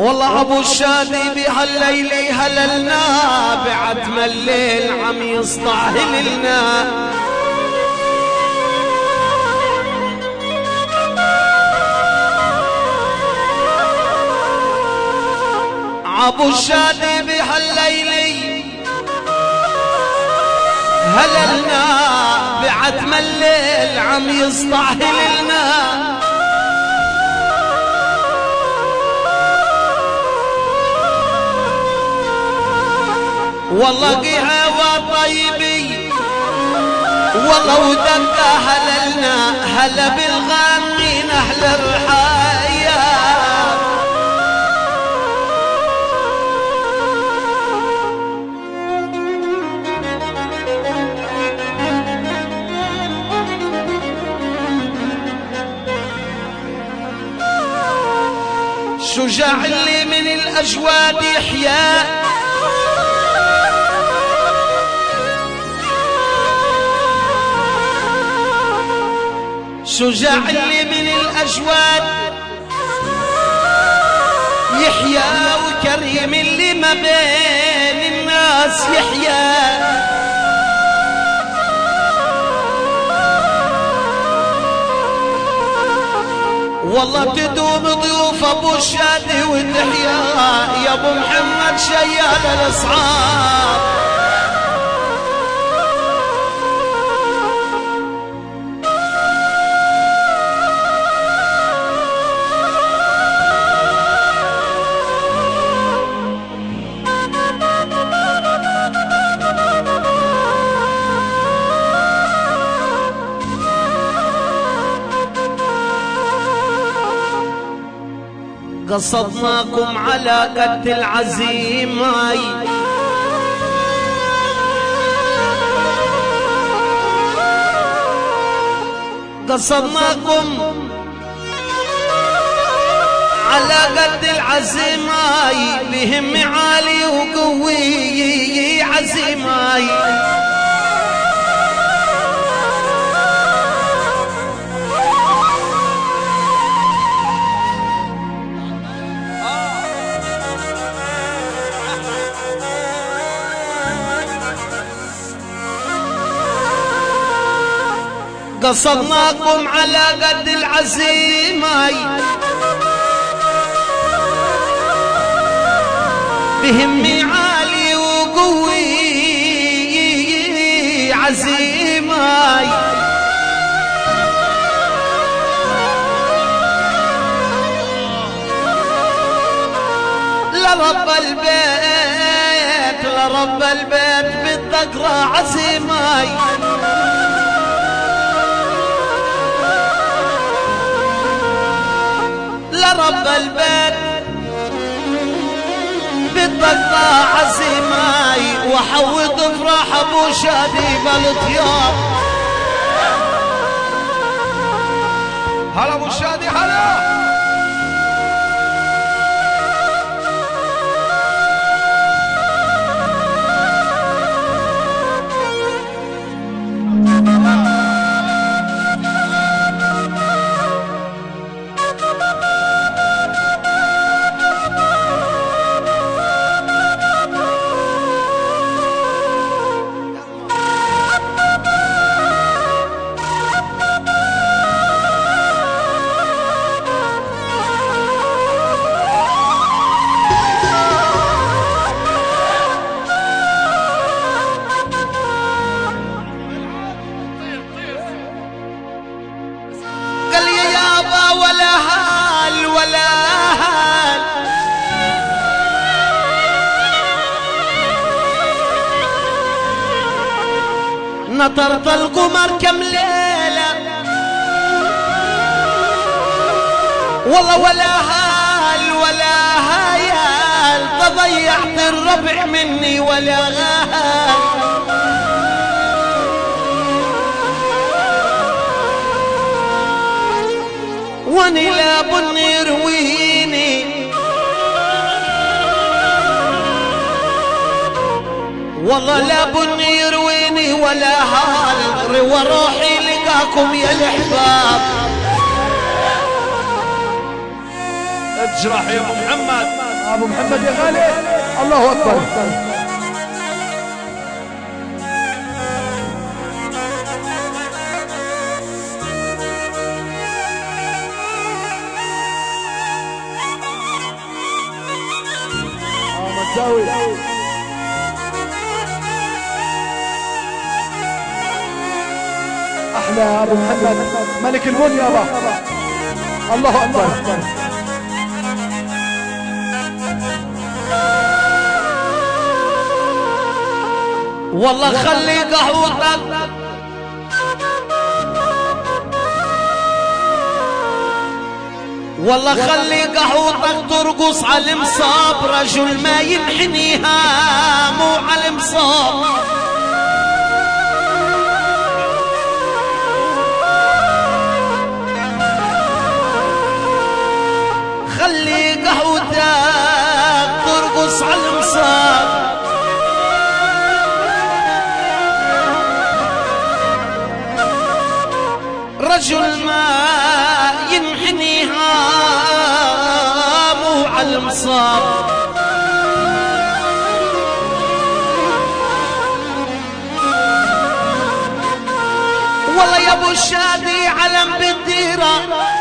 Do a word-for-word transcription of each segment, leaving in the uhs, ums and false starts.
والله ابو الشادي بهالليل هللنا بعد ما الليل عم يصطهل لنا. ابو الشادي بهالليل هللنا بعد ما الليل عم يصطهل لنا. والله قهوة طيبي والله ودقة هللنا هلا بالغامين أهل الرحايا. شجاع اللي من الأجواد يحيا شجاع اللي من الأجواد يحيا وكريم اللي ما بين الناس يحيا. والله تدوم ضيوف ابو الشادي وتحيا يا ابو محمد شيال الاصحاب. قصدناكم على قد العزيمة قصدناكم على قد العزيمة بهم عالي وقوي عزيمة. قصدناكم على قد العزيمة بهم عالي وقوي عزيمة. لرب البيت لرب البيت بالذكرى عزيمة. لرب البيت بالذكرى عزيمة وحوط افراح ابو شادي بالطياب. هلا ابو شادي هلا. نطرت القمر كم ليلة والله ولا هال ولا هايال تضيعت الربع مني ولا غال. واني لا بن يرويني والله لا بن يرويني ولا هال روى روحي لقاكم يا الاحباب. اجرح يا ابو محمد. ابو محمد يا غالي الله اكبر. اه متساوي احلى يا ابو محمد ملك البن يابا الله اكبر. والله خلي قهوتك والله خلي قهوتك ترقص على المصاب، رجل ما ينحنيها مو على المصاب. خلي قهوتك ترقص على المصاب، رجل ما ينحنيها مو على المصاب. والله يا ابو الشادي علم بالديره،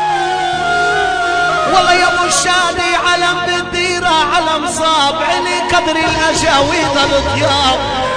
والله يا ابو الشادي علم بالديره، علم صاب علي قدر الاجاويد الطياب.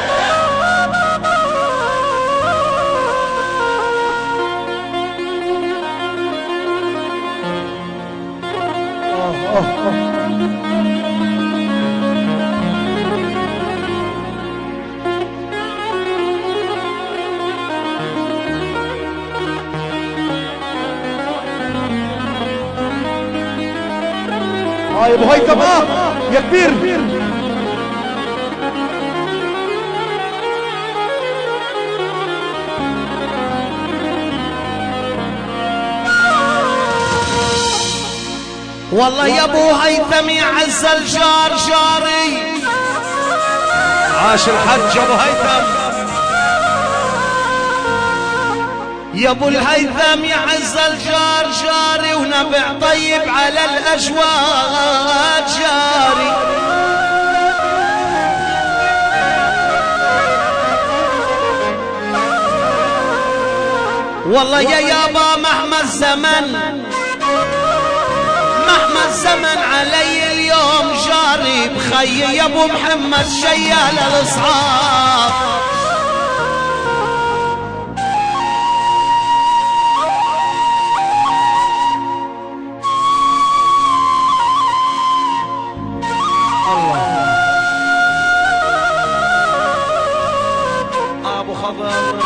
اه يا ابو هيثم اه يا كبير. والله يا ابو هيثم يعز الجار جاري، عاش الحج ابو هيثم. يا ابو الهيثم يعز الجار جاري، ونبع طيب على الاجواد جاري. والله يا يابا مهما الزمن مهما الزمن علي اليوم جاري، بخي يا ابو محمد شيال الاصحاب. ابو خضر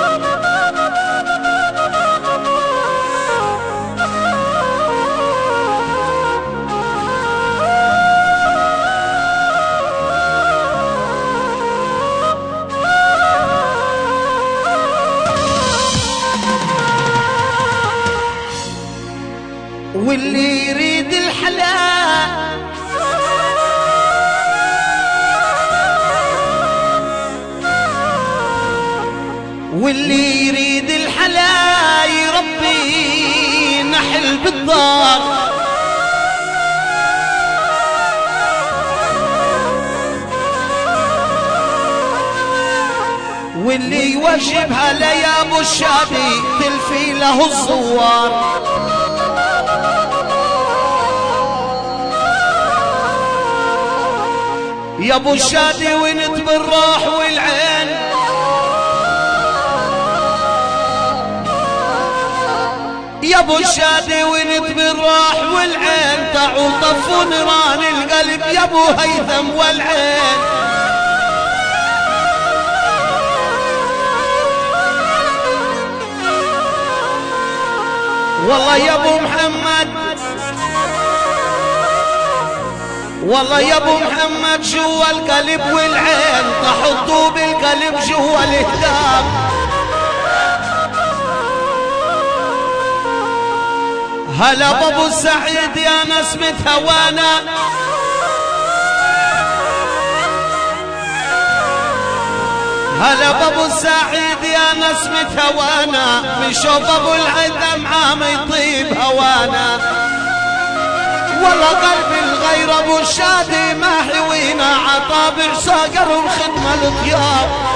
واللي يريد الحلال واللي يريد الحلال يربي نحل بالدار. واللي يوجبها ليا ابو الشادي تلفي له الزوار. يا ابو الشادي وانت بالروح والعين، يا ابو الشادي وانت بالروح والعين، تعوا طفوا نيران القلب يا ابو هيثم والعين. والله يا ابو محمد والله يا ابو محمد جوا القلب والعين، تحطوا بالقلب جوا الهدام. هلا بابو السعيد يا نسمة هوانا، هلا بابو السعيد يا نسمة هوانا، بشوف ابو الهيثم عام يطيب هوانا. والله قلب الغير غير ابو الشادي ما حوينا عطابع صقر وخدمة الطيار